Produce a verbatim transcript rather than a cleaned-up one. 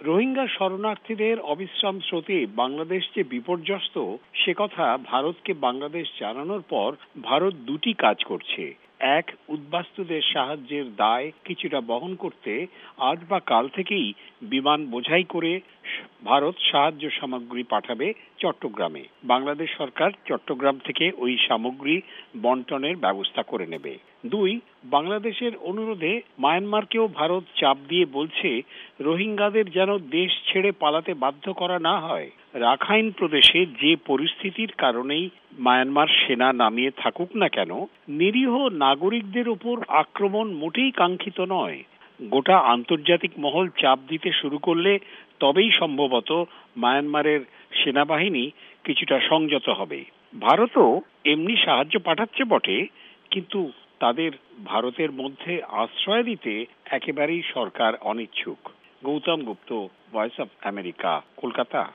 রোহিঙ্গা শরণার্থীদের অবিশ্রাম স্রোতে বাংলাদেশ যে বিপর্যস্ত সে কথা ভারতকে বাংলাদেশ জানানোর পর ভারত দুটি কাজ করছে। এক, উদ্বাস্তুদের সাহায্যের দায় কিছুটা বহন করতে আজ বা কাল থেকেই বিমান বোঝাই করে ভারত সাহায্য সামগ্রী পাঠাবে চট্টগ্রামে। বাংলাদেশ সরকার চট্টগ্রাম থেকে ওই সামগ্রী বন্টনের ব্যবস্থা করে নেবে। দুই, বাংলাদেশের অনুরোধে মায়ানমারকেও ভারত চাপ দিয়ে বলছে রোহিঙ্গাদের যেন দেশ ছেড়ে পালাতে বাধ্য করা না হয়। রাখাইন প্রদেশে যে পরিস্থিতির কারণেই মায়ানমার সেনা নামিয়ে থাকুক না কেন, নিরীহ নাগরিকদের উপর আক্রমণ মোটেই কাঙ্ক্ষিত নয়। গোটা আন্তর্জাতিক মহল চাপ দিতে শুরু করলে তবেই সম্ভবত মায়ানমারের সেনাবাহিনী কিছুটা সংযত হবে। ভারতও এমনি সাহায্য পাঠাচ্ছে বটে, কিন্তু তাদের ভারতের মধ্যে আশ্রয় দিতে একেবারেই সরকার অনিচ্ছুক। Gautam Gupta, voice of America, Kolkata.